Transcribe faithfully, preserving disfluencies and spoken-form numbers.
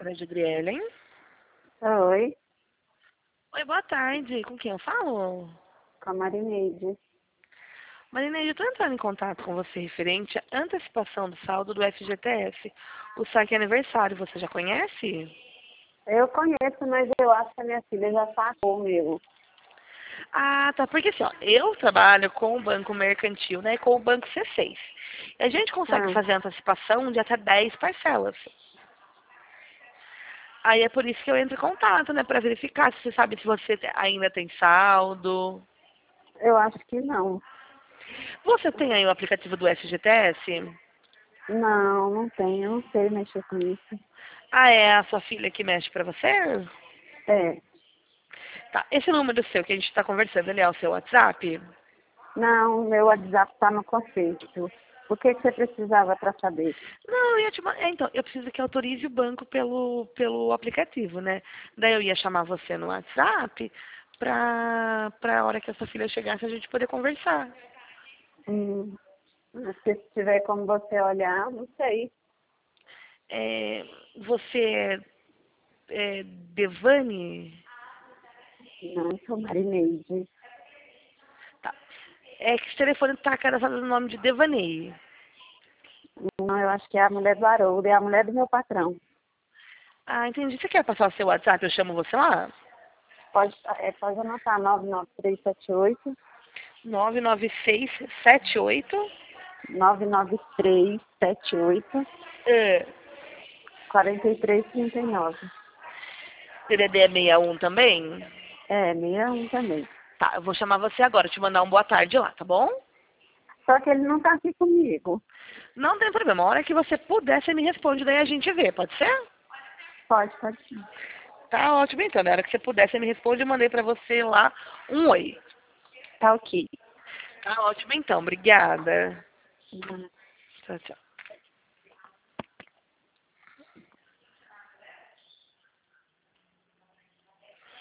Chácara de Grielen. Oi, Oi, boa tarde. Com quem eu falo? com a Marineide. Marineide, eu estou entrando em contato com você referente à antecipação do saldo do F G T S. O saque aniversário, você já conhece? Eu conheço, mas eu acho que a minha filha já sacou o meu. Ah, tá. Porque assim, ó, eu trabalho com o Banco Mercantil, né, e com o Banco C seis. A gente consegue Ah, fazer antecipação de até dez parcelas. Aí é por isso que eu entro em contato, né, para verificar se você sabe se você te- ainda tem saldo. eu acho que não. Você tem aí o aplicativo do F G T S? Não, não tem, eu não sei mexer com isso. Ah, é a sua filha que mexe para você? É, Tá. Esse número seu que a gente está conversando, ele é o seu WhatsApp? não, meu WhatsApp está no conceito. O que, que você precisava para saber? Não, eu ia te ma- é, então, eu preciso que autorize o banco pelo, pelo aplicativo, né? Daí eu ia chamar você no WhatsApp pra, pra hora que a sua filha chegasse a gente poder conversar. Hum, se tiver como você olhar, não sei. É, você é, é Devane? Não, eu sou Marineide. Tá. É que esse telefone tá cadastrado no nome de Devaney. Não, eu acho que é a mulher do Haroldo, é a mulher do meu patrão. Ah, entendi. Você quer passar o seu WhatsApp? Eu chamo você lá? Pode, é, pode anotar nove nove três sete oito, nove nove seis sete oito. nove nove três sete oito, É, quarenta e três trinta e nove. D D D é sessenta e um também? É, sessenta e um também. Tá, eu vou chamar você agora, te mandar um boa tarde lá, tá bom? Só que ele não tá aqui comigo. Não tem problema. A hora que você puder, você me responde, daí a gente vê, pode ser? Pode, pode sim. Tá ótimo então. Na hora que você puder, você me responde, eu mandei pra você lá um oi. Tá ok. Tá ótimo então. Obrigada. Tchau, tchau.